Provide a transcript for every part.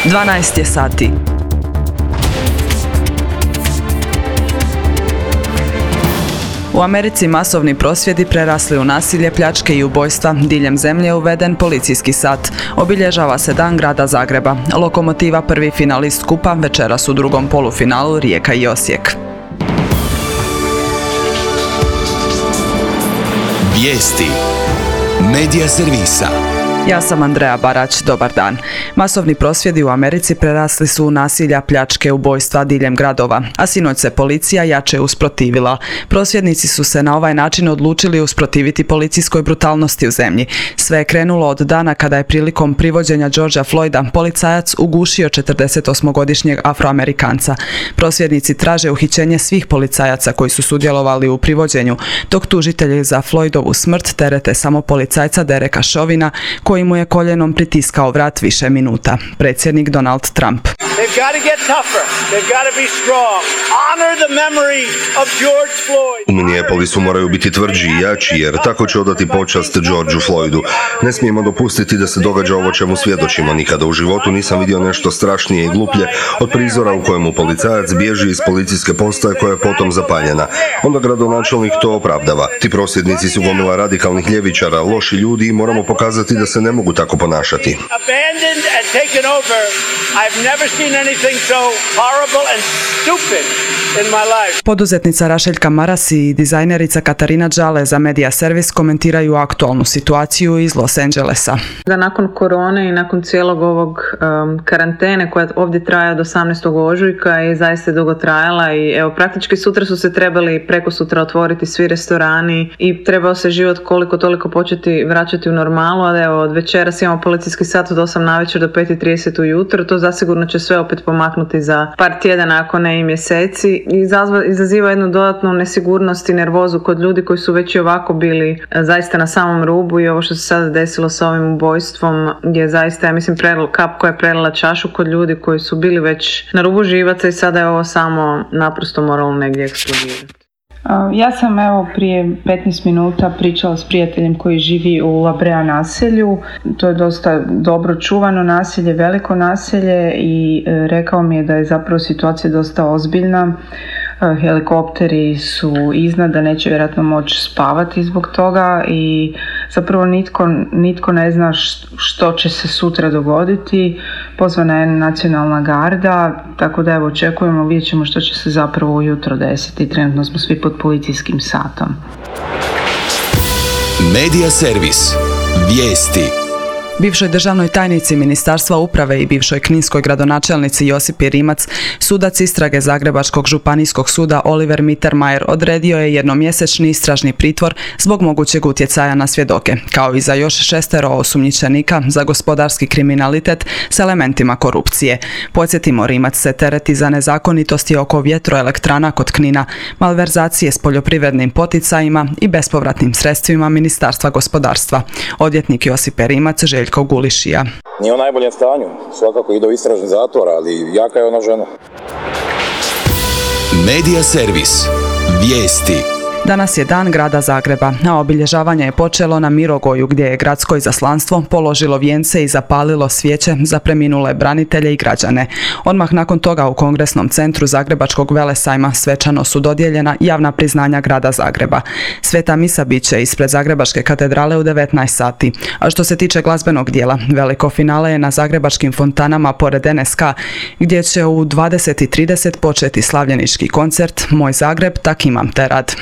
12 je sati. U Americi masovni prosvjedi prerasli u nasilje, pljačke i ubojstva. Diljem zemlje je uveden policijski sat. Obilježava se Dan grada Zagreba. Lokomotiva, prvi finalist kupa, večeras u drugom polufinalu Rijeka i Osijek. Vijesti Medija servisa. Ja sam Andreja Barać, dobar dan. Masovni prosvjedi u Americi prerasli su u nasilja, pljačke, ubojstva diljem gradova, a sinoć se policija jače usprotivila. Prosvjednici su se na ovaj način odlučili usprotiviti policijskoj brutalnosti u zemlji. Sve je krenulo od dana kada je prilikom privođenja Georgea Floyda policajac ugušio 48-godišnjeg Afroamerikanca. Prosvjednici traže uhićenje svih policajaca koji su sudjelovali u privođenju, dok tužitelji za Floydovu smrt terete samo policajca Dereka Chauvina, koji mu je koljenom pritiskao vrat više minuta. Predsjednik Donald Trump. U Minneapolisu moraju biti tvrđi i jači, jer tako će odati počast Georgeu Floydu. Ne smijemo dopustiti da se događa ovo čemu svjedočimo. Nikada u životu nisam vidio nešto strašnije i gluplje od prizora u kojemu policajac bježi iz policijske postaje koja je potom zapaljena. Onda gradonačelnik to opravdava. Ti prosvjednici su gomila radikalnih ljevičara, loši ljudi i moramo pokazati da se ne mogu tako ponašati. Poduzetnica Rašeljka Maras i dizajnerica Katarina Đale za Medija servis komentiraju aktualnu situaciju iz Los Angelesa. Da nakon korone i nakon cijelog ovog karantene koja ovdje traje od 18. ožujka je zaista dugo trajala i evo praktički sutra su se trebali preko sutra otvoriti svi restorani i trebao se život koliko toliko početi vraćati u normalu, a evo od večeras imamo policijski sat od 8 navečer do 5:30 ujutro. To zasigurno će sve opet pomaknuti za par tjedana, ako ne i mjeseci, i izaziva jednu dodatnu nesigurnost i nervozu kod ljudi koji su već i ovako bili zaista na samom rubu, i ovo što se sada desilo sa ovim ubojstvom je zaista, ja mislim, kap koja je prelila čašu kod ljudi koji su bili već na rubu živaca i sada je ovo samo naprosto moralo negdje eksplodirati. Ja sam prije 15 minuta pričala s prijateljem koji živi u La Brea naselju. To je dosta dobro čuvano naselje, veliko naselje, i rekao mi je da je zapravo situacija dosta ozbiljna. Helikopteri su iznad, da neće vjerojatno moći spavati zbog toga i zapravo nitko ne zna što će se sutra dogoditi. Pozvana je nacionalna garda, tako da očekujemo, vidjet ćemo što će se zapravo ujutro desiti. Trenutno smo svi pod policijskim satom. Medija servis. Vijesti. Bivšoj državnoj tajnici Ministarstva uprave i bivšoj kninskoj gradonačelnici Josipi Rimac sudac istrage Zagrebačkog županijskog suda Oliver Mittermeier odredio je jednomjesečni istražni pritvor zbog mogućeg utjecaja na svjedoke, kao i za još 6 osumnjičenika za gospodarski kriminalitet s elementima korupcije. Podsjetimo, Rimac se tereti za nezakonitosti oko vjetroelektrana kod Knina, malverzacije s poljoprivrednim poticajima i bespovratnim sredstvima Ministarstva gospodarstva. Odvjetnik Josipe Rimac Željko Gulišija. Nije u najboljem stanju, svakako ide u istražni zatvor, ali jaka je ona žena. Medija servis. Vijesti. Danas je Dan grada Zagreba, a obilježavanje je počelo na Mirogoju, gdje je gradsko izaslanstvo položilo vijence i zapalilo svijeće za preminule branitelje i građane. Odmah nakon toga u Kongresnom centru Zagrebačkog velesajma svečano su dodijeljena javna priznanja grada Zagreba. Sveta misa bit će ispred Zagrebačke katedrale u 19 sati. A što se tiče glazbenog dijela, veliko finale je na Zagrebačkim fontanama pored NSK, gdje će u 20:30 početi slavljenički koncert Moj Zagreb, tak imam te rad.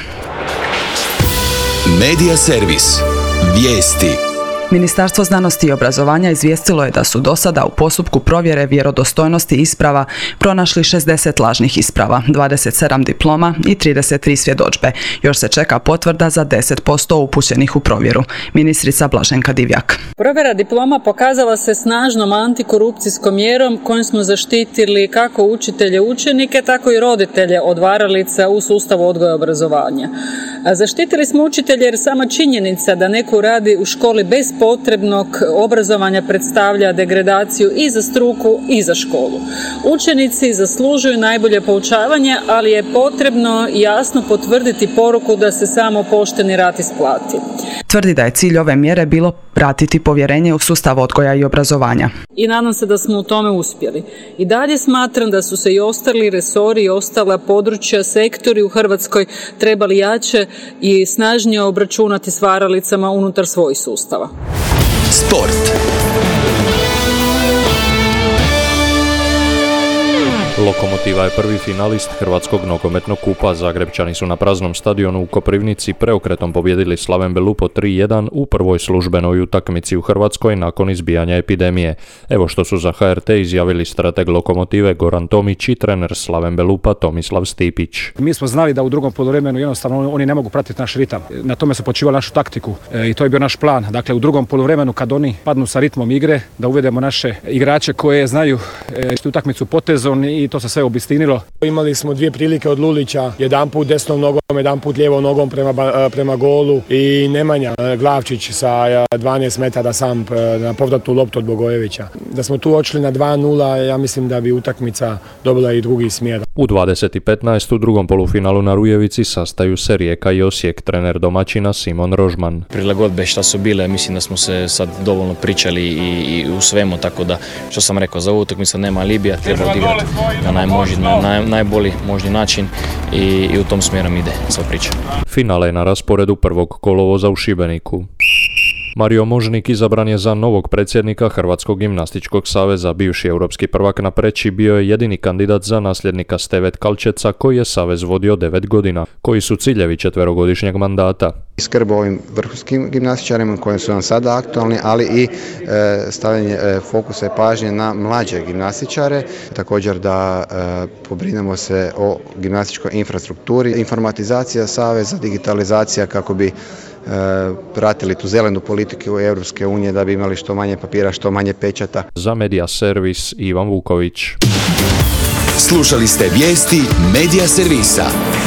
Medija servis. Vijesti. Ministarstvo znanosti i obrazovanja izvijestilo je da su do sada u postupku provjere vjerodostojnosti isprava pronašli 60 lažnih isprava, 27 diploma i 33 svjedodžbe. Još se čeka potvrda za 10% upućenih u provjeru. Ministrica Blaženka Divjak. Provjera diploma pokazala se snažnom antikorupcijskom mjerom kojom smo zaštitili kako učitelje, učenike, tako i roditelje od varalica u sustavu odgoja i obrazovanja. Zaštitili smo učitelje jer sama činjenica da neko radi u školi bez potrebnog obrazovanja predstavlja degradaciju i za struku i za školu. Učenici zaslužuju najbolje poučavanje, ali je potrebno jasno potvrditi poruku da se samo pošteni rad isplati. Tvrdi da je cilj ove mjere bilo vratiti povjerenje u sustav odgoja i obrazovanja. I nadam se da smo u tome uspjeli. I dalje smatram da su se i ostali resori i ostala područja, sektori u Hrvatskoj trebali jače i snažnije obračunati s varalicama unutar svojih sustava. Sport. Lokomotiva je prvi finalist Hrvatskog nogometnog kupa. Zagrebčani su na praznom stadionu u Koprivnici preokretom pobijedili Slaven Belupo 3-1 u prvoj službenoj utakmici u Hrvatskoj nakon izbijanja epidemije. Evo što su za HRT izjavili strateg Lokomotive Goran Tomić i trener Slaven Belupa Tomislav Stipić. Mi smo znali da u drugom poluvremenu jednostavno oni ne mogu pratiti naš ritam. Na tome su počivali našu taktiku i to je bio naš plan. Dakle, u drugom poluvremenu kad oni padnu sa ritmom igre, da uvedemo naše igrače koje znaju utakmicu potezom i to se sve obistinilo. Imali smo dvije prilike od Lulića, jedan put desnom nogom, jedan put lijevom nogom prema golu i Nemanja Glavčić sa 12 metara sam na povratnu loptu od Bogojevića. Da smo tu odšli na 2-0, ja mislim da bi utakmica dobila i drugi smjer. U 20:15 u drugom polufinalu na Rujevici sastaju se Rijeka i Osijek, trener domaćina Simon Rožman. Prilagodbe šta su bile, mislim da smo se sad dovoljno pričali i u svemu, tako da što sam rekao, za ovu utakmicu nema alibija, treba odigrati na najbolji možni način i u tom smjerom ide sva priča. Finale je na rasporedu 1. kolovoza u Šibeniku. Mario Možnik izabran je za novog predsjednika Hrvatskog gimnastičkog saveza. Bivši europski prvak na Preći bio je jedini kandidat za nasljednika Stevet Kalčeca koji je savez vodio 9 godina. Koji su ciljevi 4-godišnjeg mandata? Skrb o ovim vrhunskim gimnastičarima koji su nam sada aktualni, ali i stavljanje fokusa i pažnje na mlađe gimnastičare. Također da pobrinemo se o gimnastičkoj infrastrukturi, informatizacija saveza, digitalizacija kako bi pratili tu zelenu politiku Europske unije, da bi imali što manje papira, što manje pečata. Za Medija Servis Ivan Vuković. Slušali ste vijesti Medija Servisa.